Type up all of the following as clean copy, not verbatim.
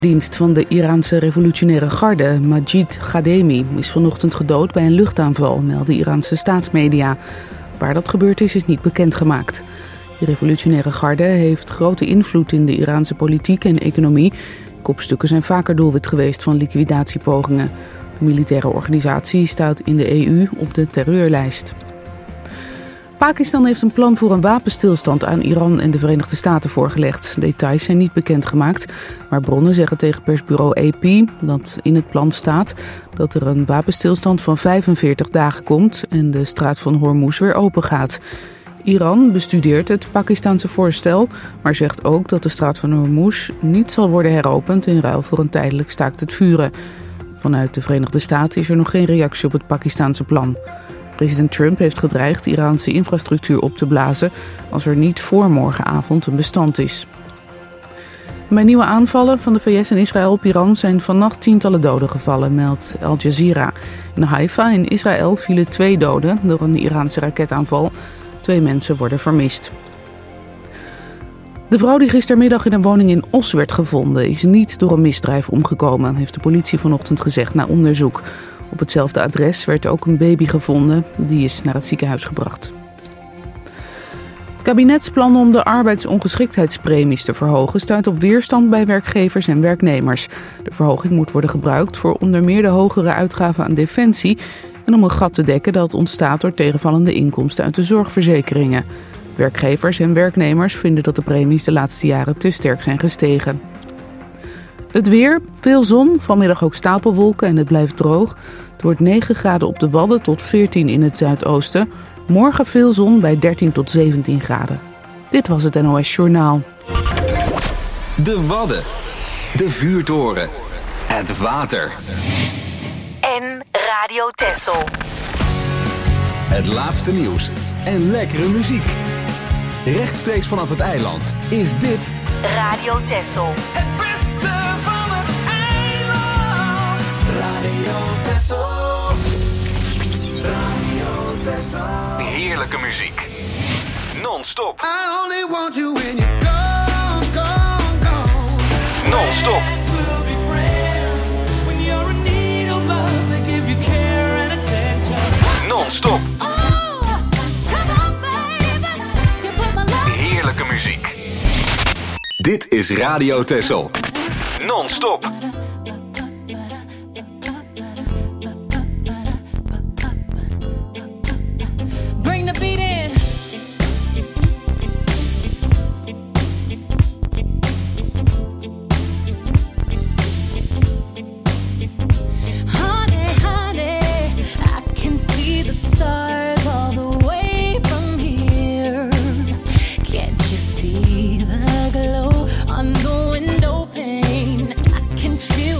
Dienst van de Iraanse revolutionaire garde, Majid Ghademi, is vanochtend gedood bij een luchtaanval, melden Iraanse staatsmedia. Waar dat gebeurd is niet bekendgemaakt. De revolutionaire garde heeft grote invloed in de Iraanse politiek en economie. Kopstukken zijn vaker doelwit geweest van liquidatiepogingen. De militaire organisatie staat in de EU op de terreurlijst. Pakistan heeft een plan voor een wapenstilstand aan Iran en de Verenigde Staten voorgelegd. Details zijn niet bekendgemaakt, maar bronnen zeggen tegen persbureau AP dat in het plan staat dat er een wapenstilstand van 45 dagen komt en de straat van Hormuz weer open gaat. Iran bestudeert het Pakistanse voorstel, maar zegt ook dat de straat van Hormuz niet zal worden heropend in ruil voor een tijdelijk staakt het vuren. Vanuit de Verenigde Staten is er nog geen reactie op het Pakistanse plan. President Trump heeft gedreigd Iraanse infrastructuur op te blazen als er niet voor morgenavond een bestand is. Bij nieuwe aanvallen van de VS en Israël op Iran zijn vannacht tientallen doden gevallen, meldt Al Jazeera. In Haifa in Israël vielen 2 doden door een Iraanse raketaanval. 2 mensen worden vermist. De vrouw die gistermiddag in een woning in Os werd gevonden is niet door een misdrijf omgekomen, heeft de politie vanochtend gezegd na onderzoek. Op hetzelfde adres werd ook een baby gevonden. Die is naar het ziekenhuis gebracht. Het kabinetsplan om de arbeidsongeschiktheidspremies te verhogen stuit op weerstand bij werkgevers en werknemers. De verhoging moet worden gebruikt voor onder meer de hogere uitgaven aan defensie en om een gat te dekken dat ontstaat door tegenvallende inkomsten uit de zorgverzekeringen. Werkgevers en werknemers vinden dat de premies de laatste jaren te sterk zijn gestegen. Het weer, veel zon, vanmiddag ook stapelwolken en het blijft droog. Het wordt 9 graden op de Wadden tot 14 in het zuidoosten. Morgen veel zon bij 13 tot 17 graden. Dit was het NOS Journaal. De Wadden, de vuurtoren, het water. En Radio Texel. Het laatste nieuws en lekkere muziek. Rechtstreeks vanaf het eiland is dit Radio Texel. Het beste van het eiland. Radio Texel. Radio Texel. heerlijke muziek. Non-stop. I only want you when you're gone, gone, gone. Non-stop. Non-stop. Heerlijke muziek. Dit is Radio Texel. Non-stop. Bring the beat in. Honey, honey, I can see the stars all the way from here. Can't you see the glow on the window pane? I can feel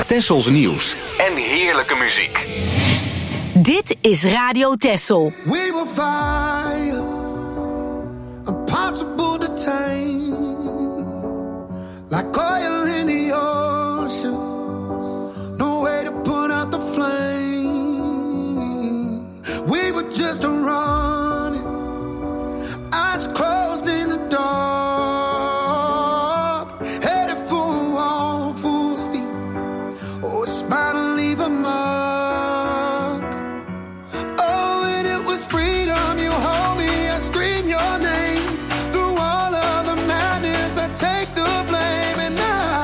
Tessels nieuws en heerlijke muziek. Dit is Radio Tessel. We will fire, impossible to tame, like oil in the ocean, no way to put out the flame. We were just running, eyes closed in the dark, headed for a wall full speed, oh, it's about to leave a mark. Take the blame and now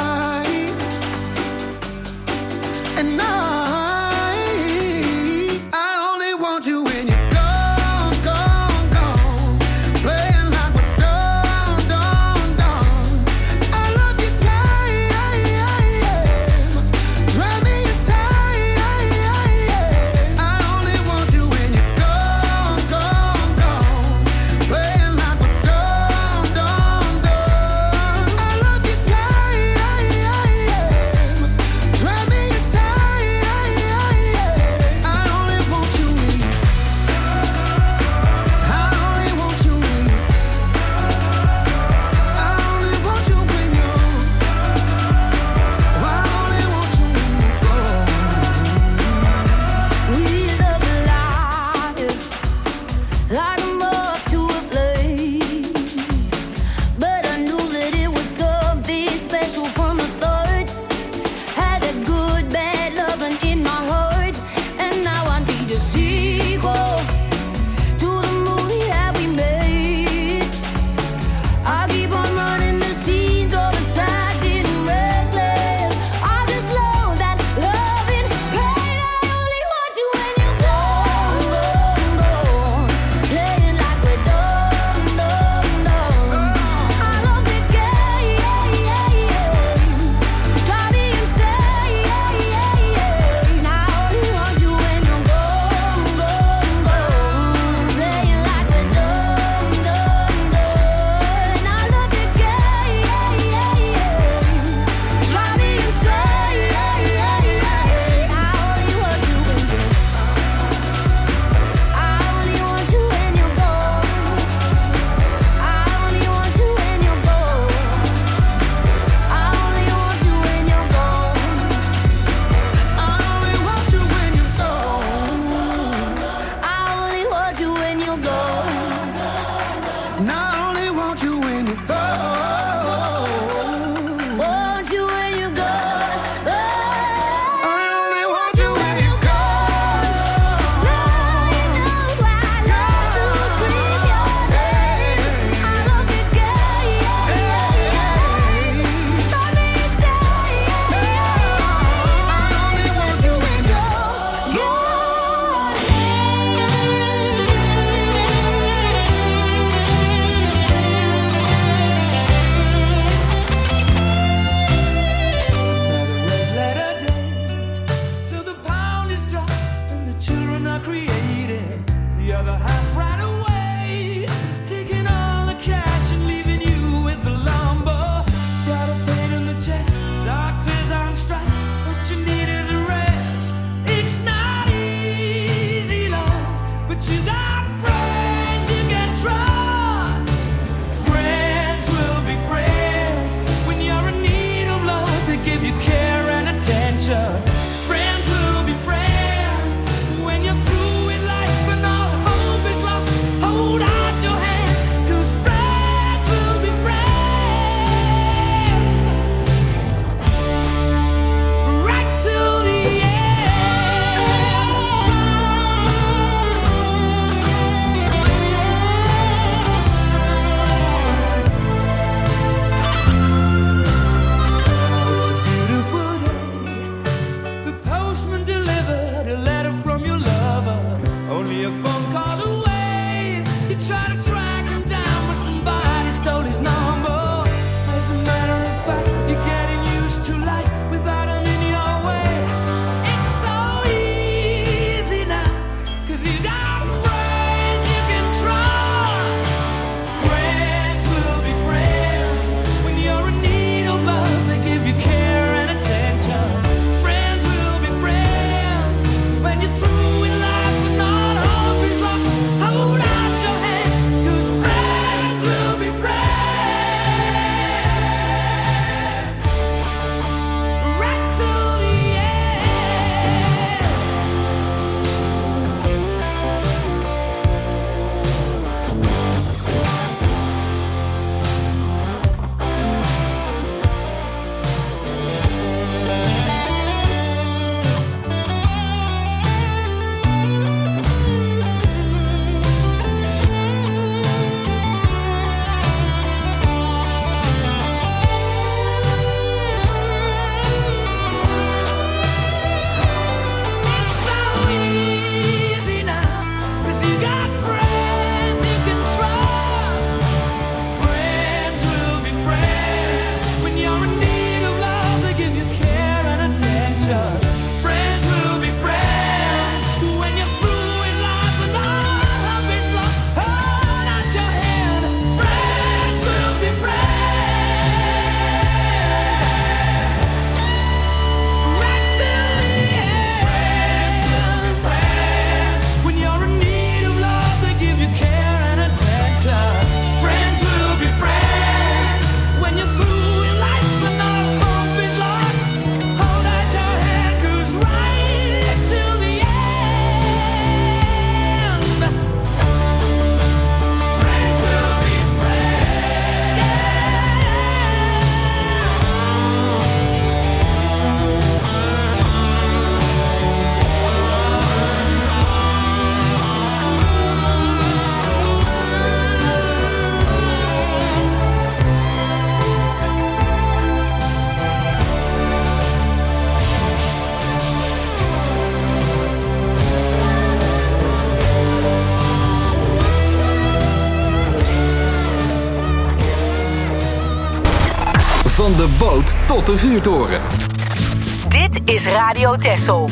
Van de boot tot de vuurtoren. Dit is Radio Texel.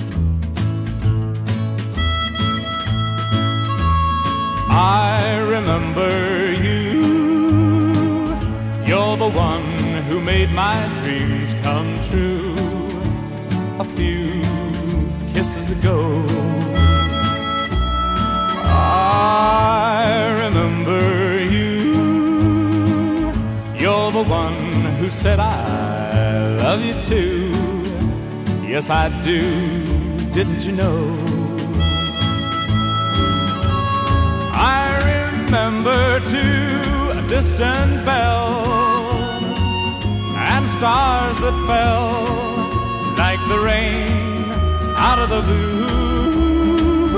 I remember you. You're the one who made my dreams come true. A few kisses ago. I remember you. You're the one who said I love you too. Yes, I do. Didn't you know? I remember too a distant bell and stars that fell like the rain out of the blue.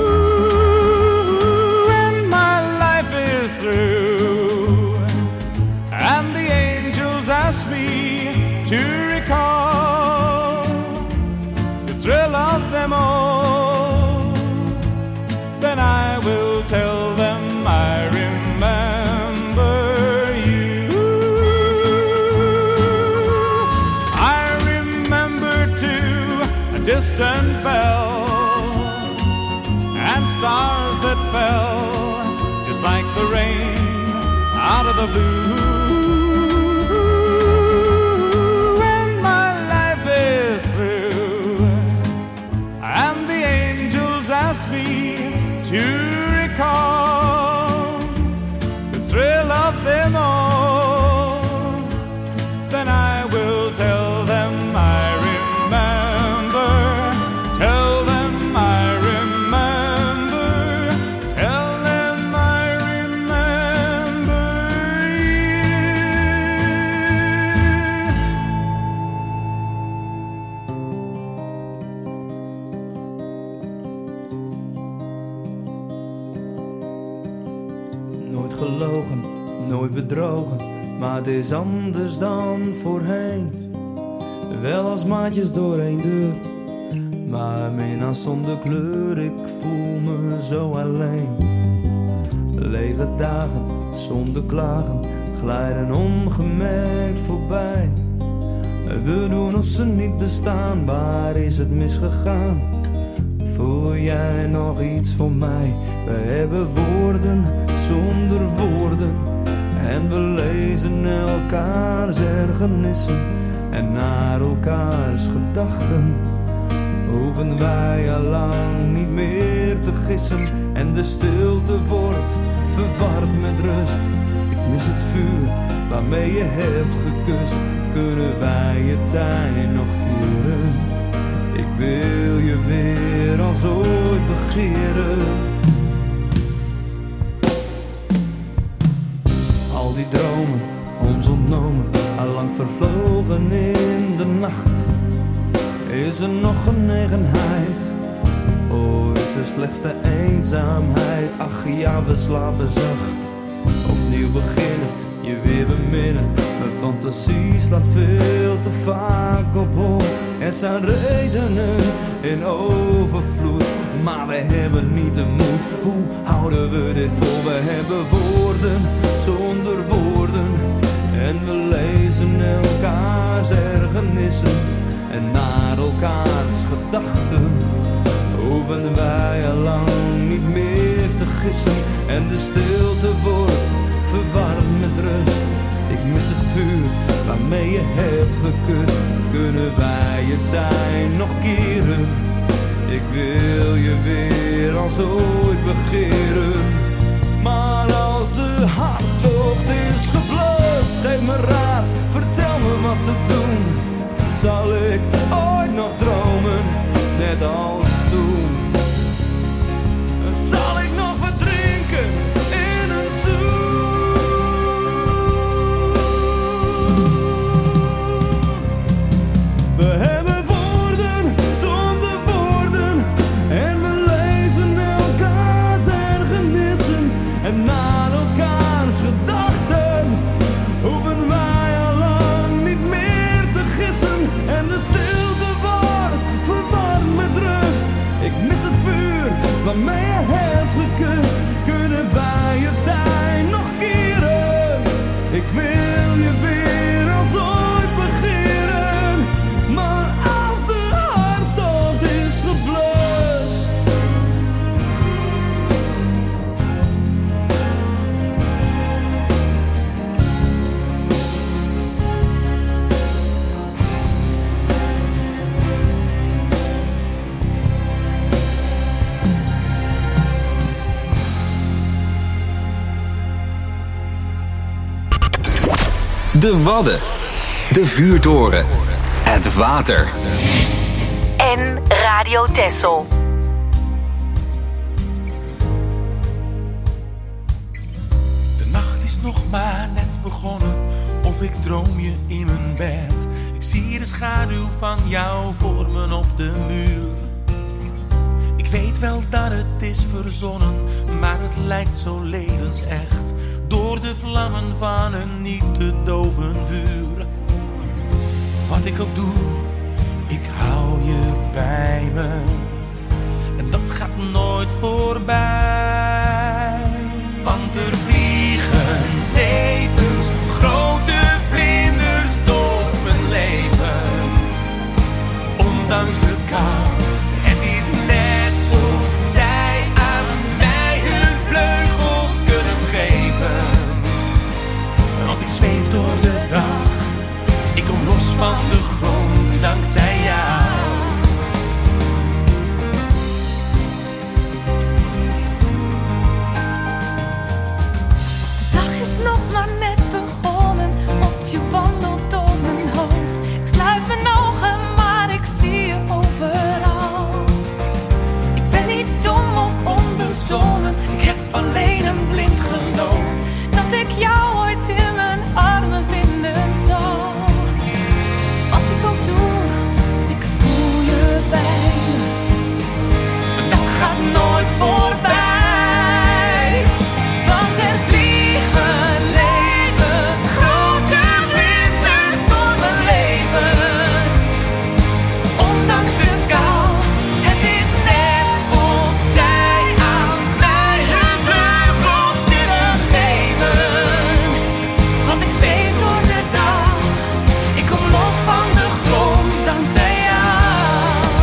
And my life is through, and the angels ask me to recall the thrill of them all. Then I will tell them I remember you. I remember too a distant bell and stars that fell just like the rain out of the blue. When my life is through and the angels ask me to recall the thrill of them all, then I will tell them I remember, tell them I remember, tell them I remember you. Nooit gelogen, nooit bedrogen, maar het is anders dan voorheen. Wel als maatjes door één deur, maar minnaar zonder kleur. Ik voel me zo alleen. Lege dagen zonder klagen glijden ongemerkt voorbij. We doen of ze niet bestaan, waar is het misgegaan? Voel jij nog iets voor mij? We hebben woorden zonder woorden en we lezen elkaars ergernissen en naar elkaars gedachten. Hoeven wij al lang niet meer te gissen en de stilte wordt verward met rust. Ik mis het vuur waarmee je hebt gekust. Kunnen wij je tijd nog keren? Ik wil je weer als ooit begeren. Al die dromen, ons ontnomen, allang vervlogen in de nacht. Is er nog genegenheid? Oh, is er slechts de eenzaamheid? Ach ja, we slapen zacht. Opnieuw beginnen, je weer beminnen. Mijn fantasie slaat veel te vaak op hol. Er zijn redenen in overvloed, maar we hebben niet de moed. Hoe houden we dit vol? We hebben woorden zonder woorden en we lezen elkaars ergernissen en naar elkaars gedachten. Hoeven wij al lang niet meer te gissen en de stilte wordt verwarmd met rust. Ik mis het vuur waarmee je hebt gekust. Kunnen wij je tijd nog keren? Ik wil je weer als ooit begeren. Maar als de hartstocht is geblust, geef me raad, vertel me wat te doen. Zal ik ooit nog dromen, net als toen? Zal ik nog verdrinken in een zoen? We hebben woorden zonder woorden en we lezen elkaars ergernissen en naar elkaars gedachten. Hoeven wij al lang niet meer te gissen en de stilte wordt verwarmd met rust. Ik mis het vuur waarmee je hebt gekust. Kunnen wij je tijd nog keren? Ik wil je weer als ooit begeren. De Wadden. De vuurtoren. Het water. En Radio Texel. De nacht is nog maar net begonnen, of ik droom je in mijn bed. Ik zie de schaduw van jou vormen op de muur. Ik weet wel dat het is verzonnen, maar het lijkt zo levensecht. Door de vlammen van een niet te doven vuur. Wat ik ook doe, ik hou je bij me. En dat gaat nooit voorbij. Want er vliegen levensgrote vlinders door mijn leven. Ondanks de kou, het is net of zij aan mij hun vleugels kunnen geven. Want ik zweef door de dag, ik kom los van de grond dankzij jou. De dag is nog maar net begonnen, of je wandelt door mijn hoofd. Ik sluit mijn ogen, maar ik zie je overal. Ik ben niet dom of onbezonnen, ik heb alleen een blind geloof dat ik jou ooit in mijn armen vinden zal. Wat ik ook doe, ik voel je bij me. De dag gaat nooit voorbij. Want er vliegen levensgrote vlinders door mijn leven. Ondanks de kou, het is net of zij aan mij hun vleugels willen geven. Want ik zweef door de dag, ik kom los van de grond dankzij jou.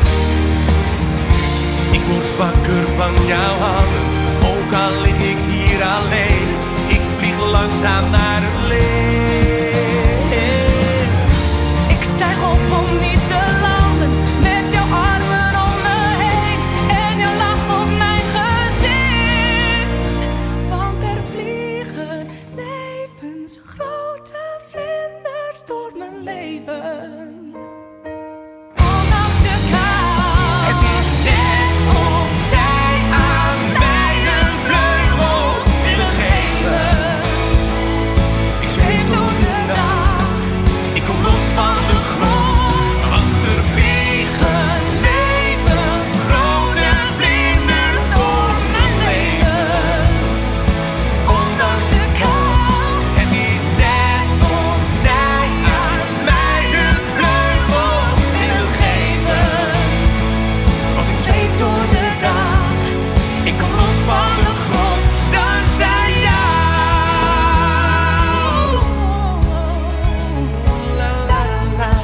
Ik word wakker van jouw handen, ook al lig ik hier alleen. Ik vlieg langzaam naar het licht. Ik stijg op om niet te landen, met jouw armen om me heen en je lach op mijn gezicht. Want er vliegen levensgrote vlinders door mijn leven. Ondanks de kou, Het is net of zij aan mij hun vleugels willen geven. Ik zweef door de dag, ik kom los van de grond. Want er vliegen levensgrote vlinders door mijn leven. Ondanks de kou, het is net of zij aan mij hun vleugels willen geven. Want ik zweef door de dag, ik kom los van de grond dankzij jou. La la la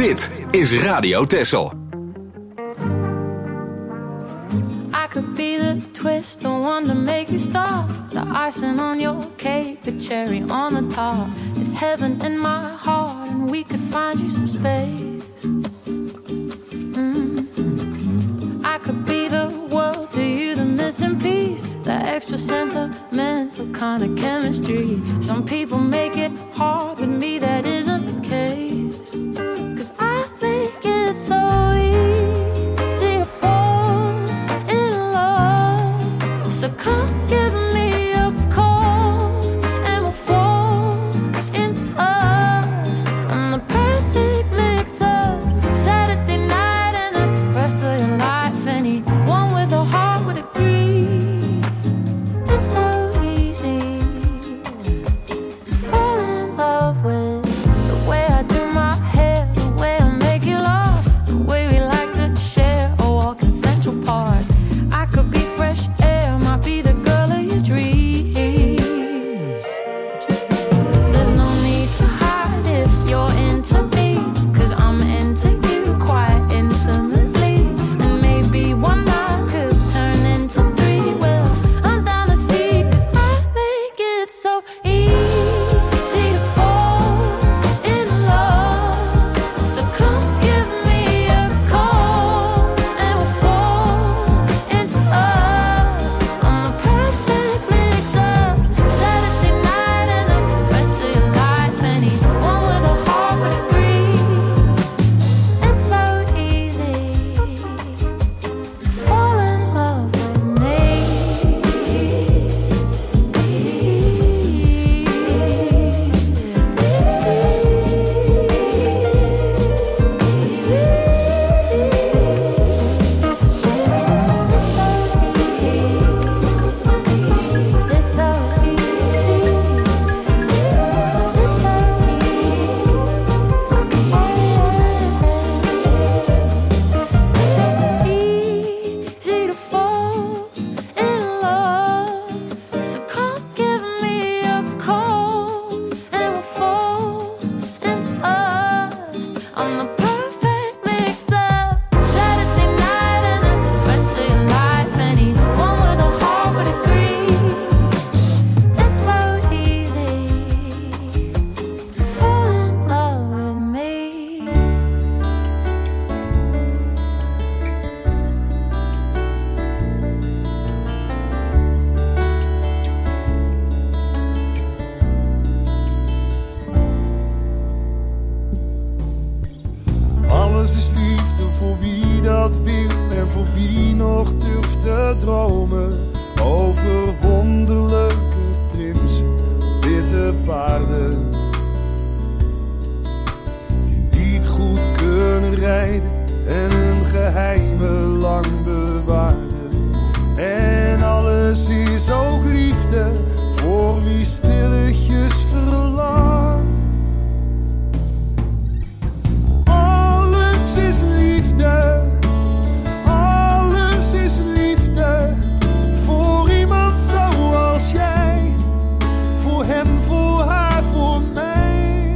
Dit is Radio Texel. I could be the twist, the one to make you stop. The icing on your cake, the cherry on the top. It's heaven in my heart, and we could find you some space. I could be the world to you, the missing piece, the extra sentimental kind of chemistry. Some people make it hard, with me that isn't the case. 'Cause I make it so easy to fall in love. So come give me a call and we'll fall into us. I'm the perfect mix-up, Saturday night and the rest of your life. Anyone with a heart would agree. It's so easy to fall in love with the way I do my hair, the way I make you laugh, the way we like to share a walk in Central Park. I could be fresh air, might be the girl of your dreams. There's no need to hide if you're into me, 'cause I'm into you quite intimately. And maybe one night could turn into three. Well, I'm down to see, 'cause I make it so easy to fall in love. So come give me a call and we'll fall into us. I'm the perfect mix-up, Saturday night and the rest of your life. Anyone with a heart would agree. It's so easy to fall in love with me. It's so easy. It's so easy to fall in love. So come give me a call and we'll fall into us. I'm the perfect mix-up, Saturday night and the rest of your life. Anyone with a heart would agree. It's so easy to fall in love with me. Alles is liefde voor wie dat wil en voor wie nog durft te dromen. Over wonderlijke prinsen, witte paarden. Die niet goed kunnen rijden en hun geheimen lang bewaren. En alles is ook liefde voor wie stilletjes verlangt. Alles is liefde, alles is liefde. Voor iemand zoals jij, voor hem, voor haar, voor mij.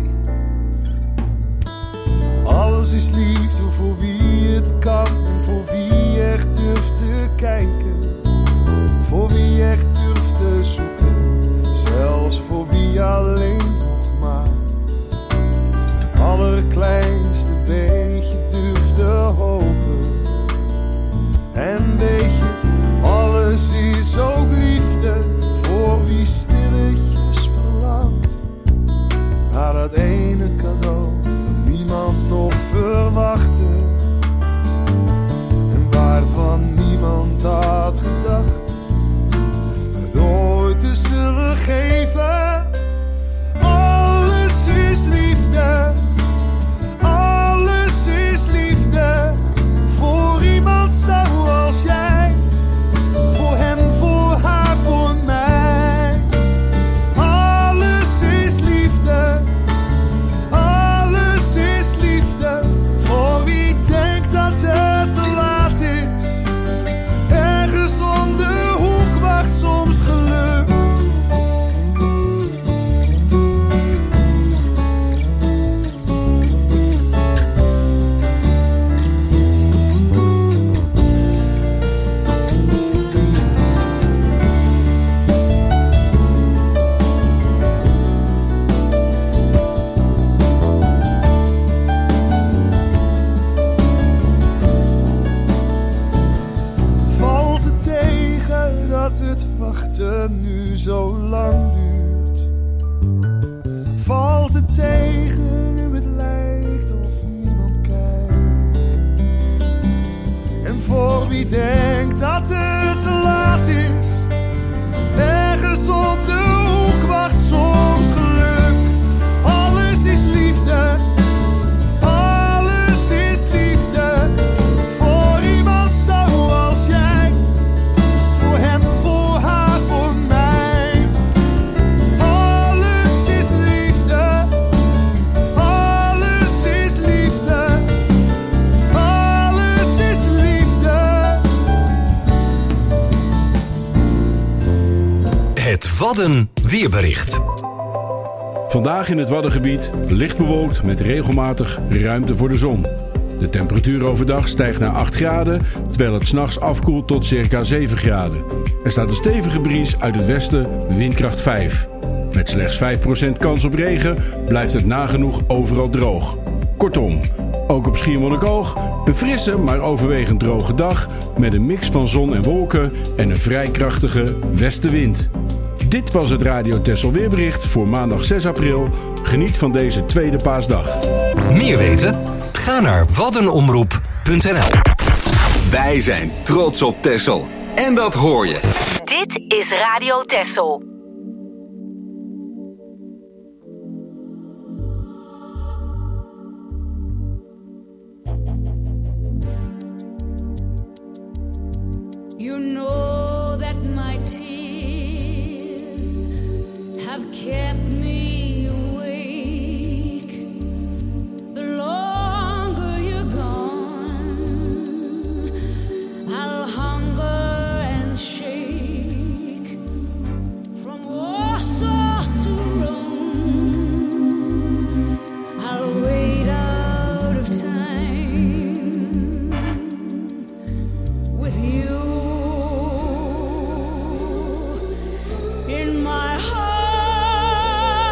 Alles is liefde voor wie het kan en voor wie echt durft te kijken. Voor wie echt durft te wachten nu zo lang duurt. Valt het tegen nu het lijkt of niemand kijkt. En voor wie denkt dat het te laat is, ergens op de hoek wacht soms geluk. Alles is liefde, alles is liefde. Voor iemand zoals jij, voor hem, voor haar, voor mij. Alles is liefde, alles is liefde, alles is liefde. Het Wadden weerbericht. Vandaag in het Waddengebied licht bewolkt met regelmatig ruimte voor de zon. De temperatuur overdag stijgt naar 8 graden, terwijl het 's nachts afkoelt tot circa 7 graden. Er staat een stevige bries uit het westen, windkracht 5. Met slechts 5% kans op regen blijft het nagenoeg overal droog. Kortom, ook op Schiermonnikoog een frisse maar overwegend droge dag met een mix van zon en wolken en een vrij krachtige westenwind. Dit was het Radio Texel weerbericht voor maandag 6 april. Geniet van deze tweede paasdag. Meer weten? Ga naar waddenomroep.nl. Wij zijn trots op Texel. En dat hoor je. Dit is Radio Texel. You know that my tears have kept me awake. The longer you're gone, I'll hunger and shake. From Warsaw to Rome, I'll wait out of time with you. In my heart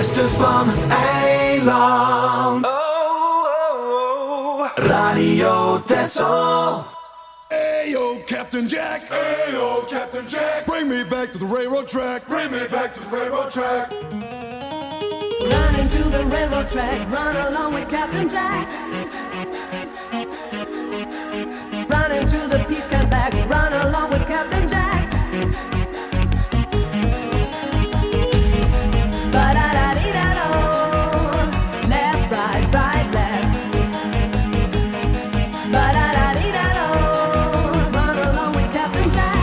beste van het eiland. Radio Texel. Hey yo, Captain Jack. Hey yo, Captain Jack. Bring me back to the railroad track. Bring me back to the railroad track. Run into the railroad track. Run along with Captain Jack. Run into the peace camp back. Run along with Captain Jack. Ba-da-da-dee-da-do. Left, right, right, left. Ba-da-da-dee-da-do. Run along with Captain Jack.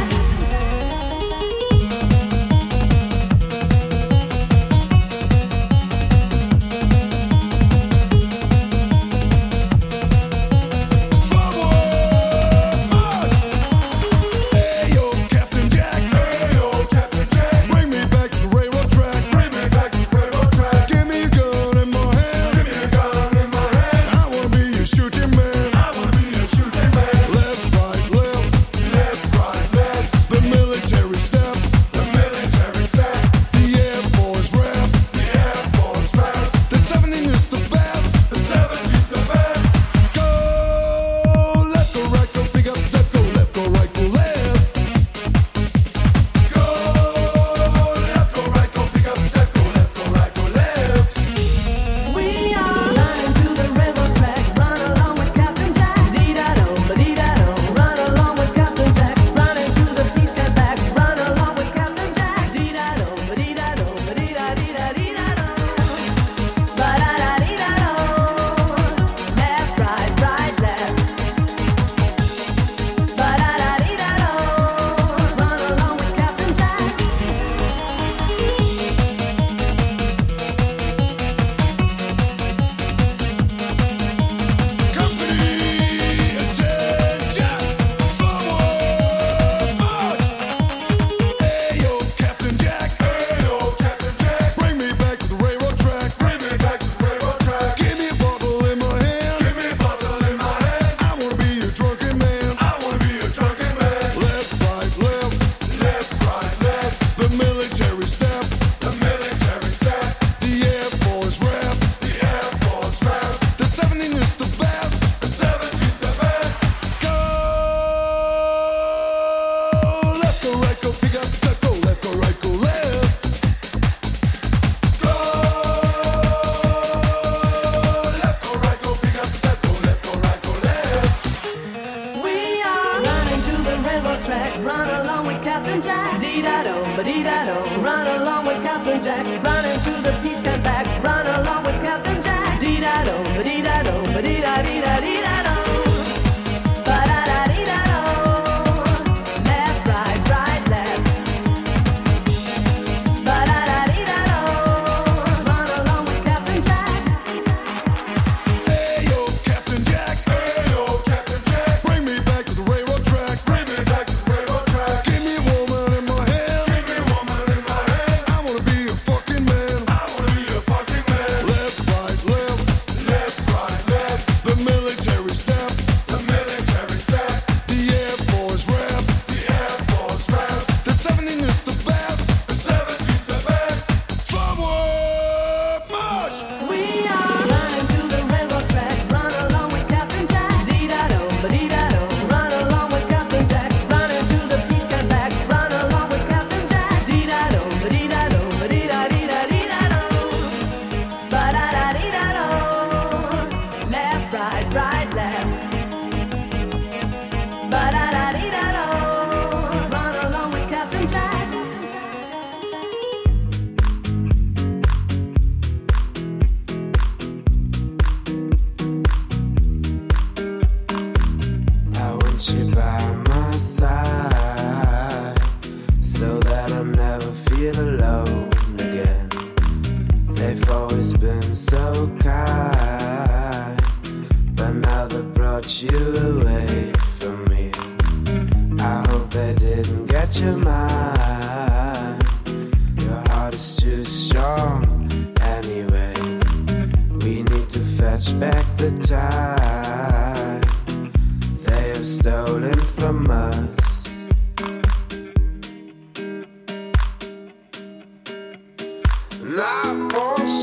I want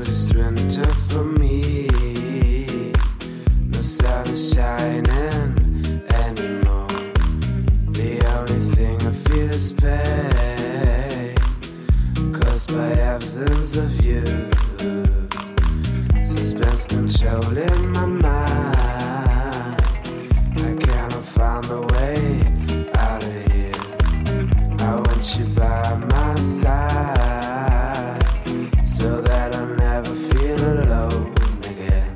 just winter for me. No sun is shining anymore. The only thing I feel is pain, caused by absence of you. Suspense controlling my mind. I cannot find a way out of here. I want you by my side, so that I'll never feel alone again.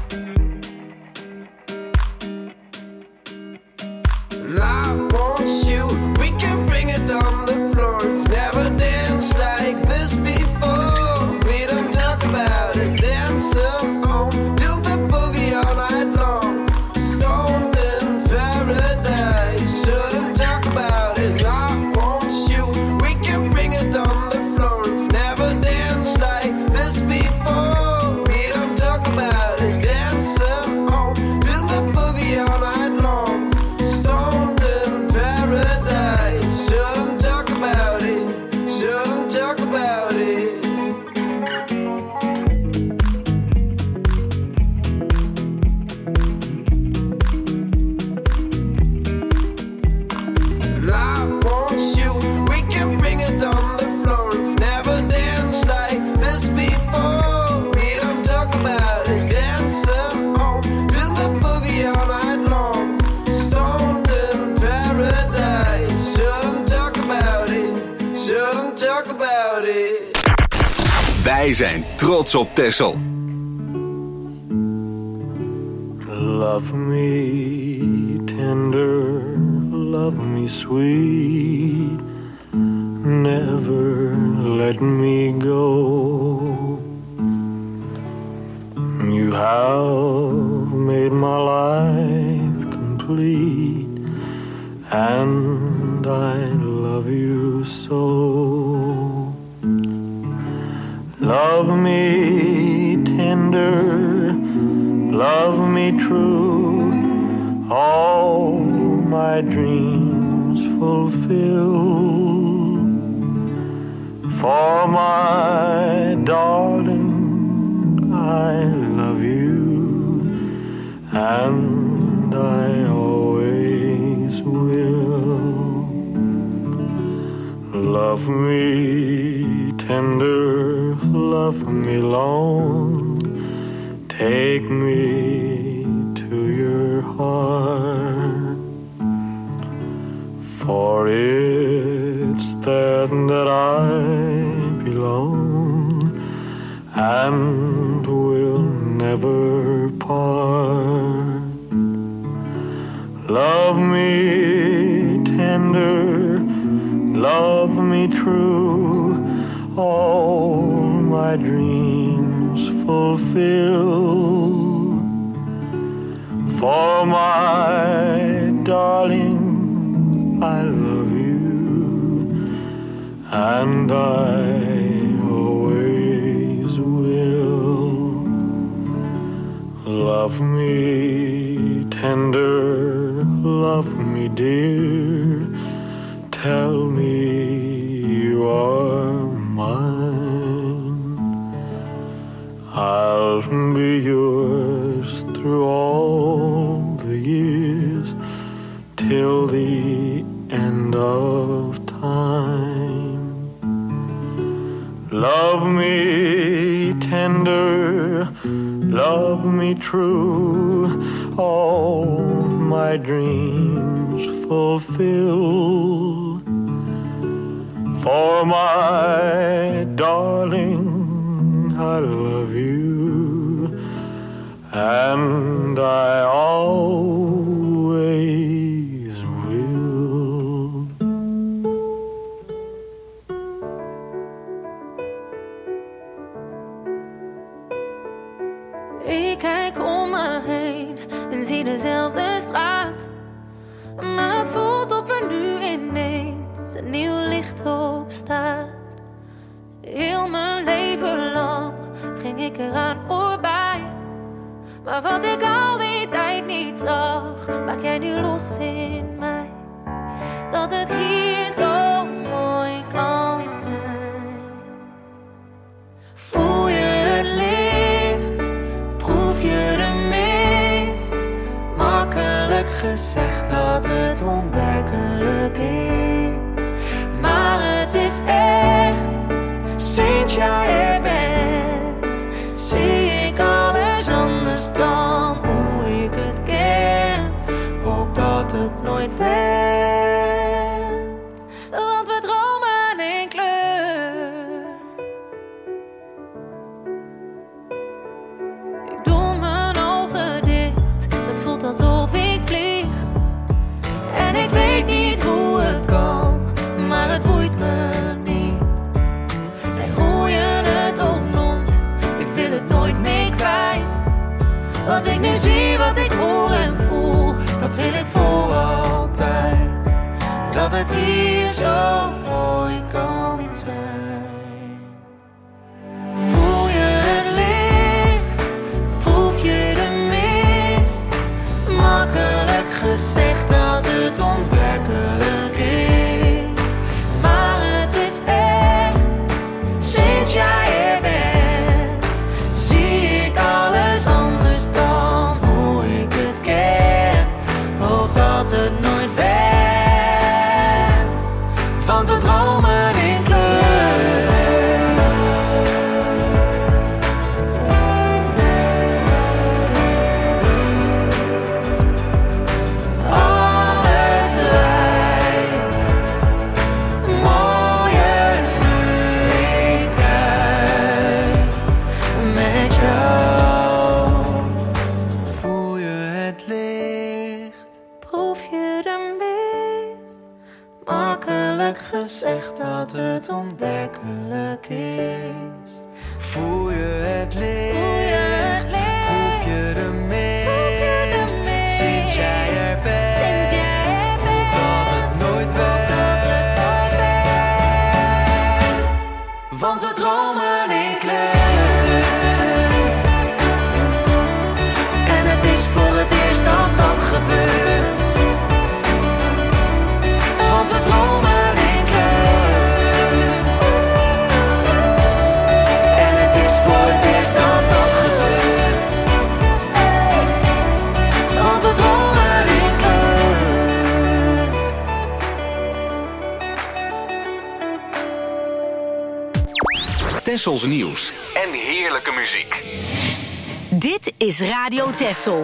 And I want you, we can bring it on the floor. We've never danced like this before. We don't talk about it, dancing on, do the boogie all night long. Stoned in paradise, shouldn't talk about it. I want you, we can bring it on the floor. We've never danced like this before. We don't talk about it, dancing on, do the boogie all night long. Stoned in paradise, shouldn't talk about it, shouldn't talk about it. And I want you, we can bring it on the floor. We've never danced like this before. We don't talk about it, dancing on, do the boogie all night long. Stoned in paradise, shouldn't talk about it, shouldn't talk about it. Wij zijn trots op Texel. Love me tender, love me sweet, never let me go. You have made my life complete, and I love you so. Love me tender, love me true, all my dreams fulfill. For my darling, I love you, and I always will. Love me tender, love me long, take me to your heart, for it's there that I belong and will never part. Love me tender, love me true, all my dreams fulfill. For my darling, I love you, and I always will. Love me tender, love me dear, tell me you are mine. I'll be yours through all the years, till the end of time. Love me tender, love me true, all my dreams fulfill. For my darling, I love you, and I always will. Ik kijk om me heen en zie dezelfde straat, maar het voelt of er nu ineens een nieuw licht op staat. Heel mijn leven lang ging ik eraan voorbij, maar wat ik al die tijd niet zag, maak jij nu los in mij. Dat het hier zo mooi kan zijn. Voel je het licht? gezegd dat het onwerkelijk is. Maar het is echt, sinds jij er bent, zie ik alles anders dan hoe ik het ken. Hoop dat het nooit werd, want we dromen in kleur. Ik doe mijn ogen dicht, het voelt alsof ik vlieg. En ik weet niet hoe het kan, maar het boeit me niet. En hoe je het ook noemt, ik wil het nooit meer kwijt. Wat ik nu zie, wat ik hoor en voel, dat wil ik voor altijd. Dat het hier zo mooi kan zijn. Voel je het licht, proef je de mist. Makkelijk gezegd dat het onwerkelijk is. Maar het is echt, sinds jij er bent, zie ik alles anders dan hoe ik het ken. Hoop dat het nooit werd, want we dromen in kleur. Alles lijkt mooier nu ik kijk met jou. Voel je het licht, proef je de mist. Makkelijk gezegd dat het onwerkelijk is. Voel je het licht, proef je de mist. Sinds jij er bent, hoop dat het nooit werd, want we dromen in kleur. En het is voor het eerst dat dat gebeurt, want we dromen in kleur. En het is voor het eerst dat dat gebeurt, want we dromen in kleur. Tessels nieuws en heerlijke muziek. Dit is Radio Tessel.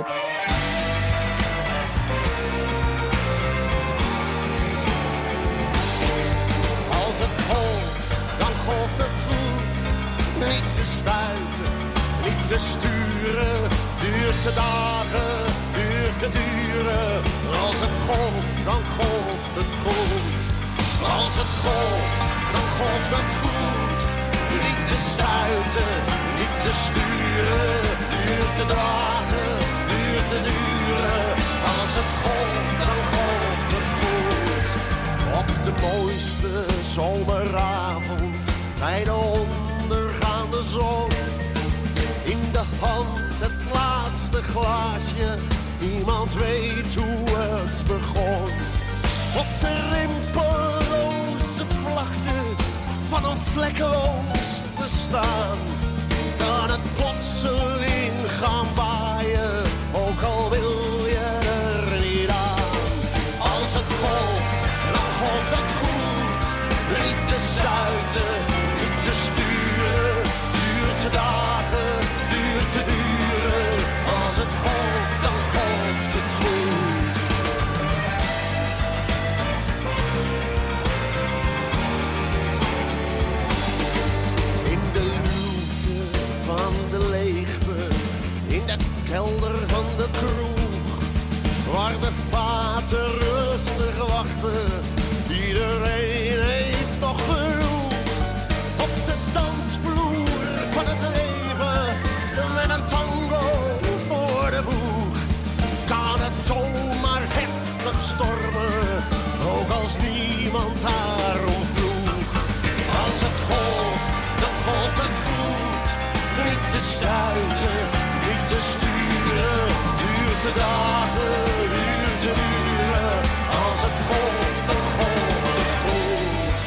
Als het golft, dan golft het goed. Niet te stuiten, niet te sturen. Duurt te dagen, duurt te duren. Als het golft, dan golft het goed. Als het golft, dan golft het goed. Niet te stuiten, niet te sturen. Duurt te dagen, duurt te duren. Als het golft, dan golft het goed. Op de mooiste zomeravond, bij de ondergaande zon. In de hand het laatste glaasje, niemand weet hoe het begon. Op de rimpelloze vlakte van een vlekkeloos bestaan, kan het plotseling gaan waaien, ook al wil je er niet aan. Als het golft, dan golft het goed. Niet te stuiten, niet te sturen. Duurt te dagen, duurt te duren. Als het golft, dan golft het goed. In de luwte van de leegte, in de kelder van de kroeg, waar de vaten rustig wachten, iedereen heeft nog genoeg. Op de dansvloer van het leven, met een tango voor de boeg, kan het zomaar heftig stormen, ook als niemand daarom vroeg. Als het golft, dan golft het goed. Niet te stuiten, niet te sturen. Duurt de dagen, duurt te duren. Als het golft, dan golft het goed.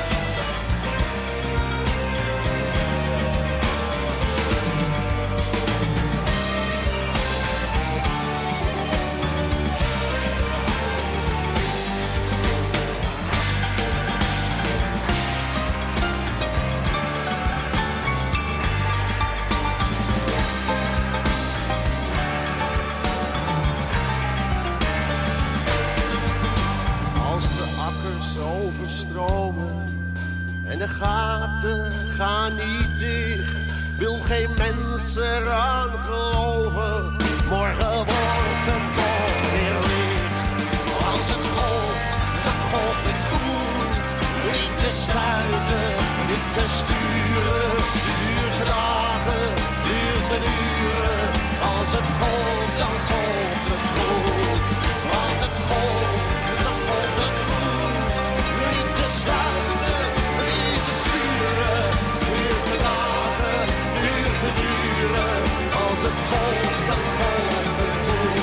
geen mensen eraan geloven. Morgen wordt het toch weer licht. Als het golft, dan golft het goed. Niet te sluiten, niet te sturen. Duurt de dagen, duurt de uren. Als het golft, dan golft het goed. Als het golft, dan golft het goed. Niet te sluiten, niet sturen. Duurt de dagen, duurt de uren. Als het golft, dan golft het goed.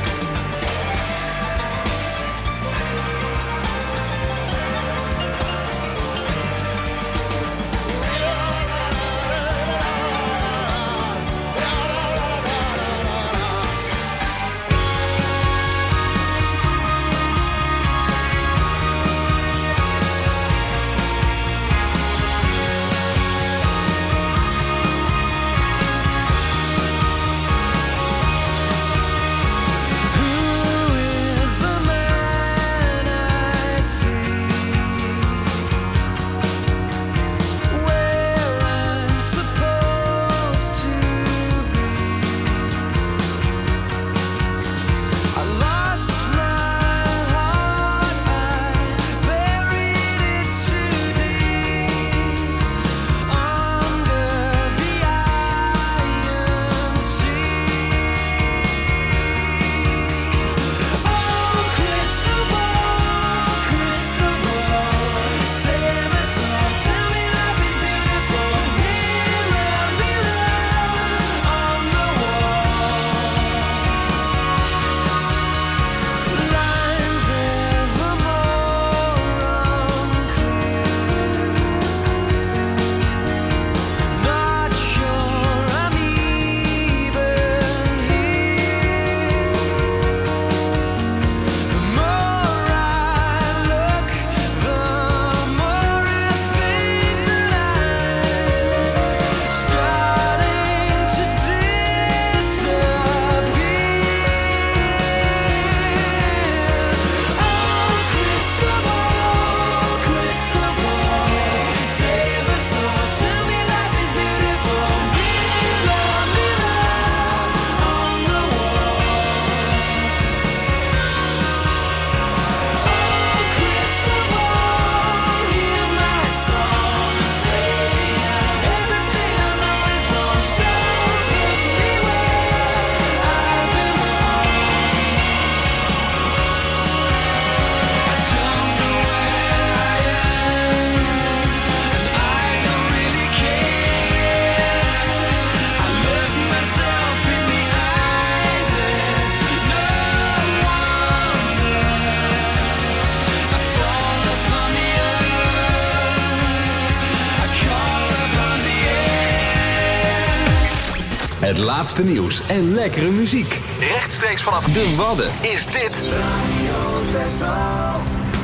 Het laatste nieuws en lekkere muziek. Rechtstreeks vanaf de Wadden is dit Radio Texel.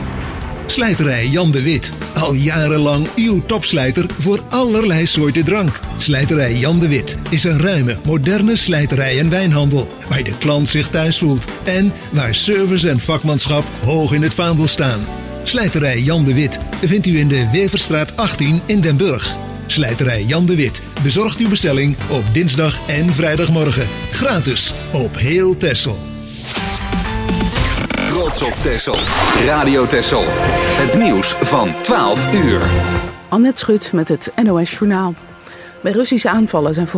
Slijterij Jan de Wit. Al jarenlang uw topslijter voor allerlei soorten drank. Slijterij Jan de Wit is een ruime, moderne slijterij en wijnhandel. Waar de klant zich thuis voelt. En waar service en vakmanschap hoog in het vaandel staan. Slijterij Jan de Wit vindt u in de Weverstraat 18 in Den Burg. Slijterij Jan de Wit bezorgt uw bestelling op dinsdag en vrijdagmorgen. Gratis op heel Texel. Trots op Texel. Radio Texel. Het nieuws van 12 uur. Annette Schut met het NOS Journaal. Bij Russische aanvallen zijn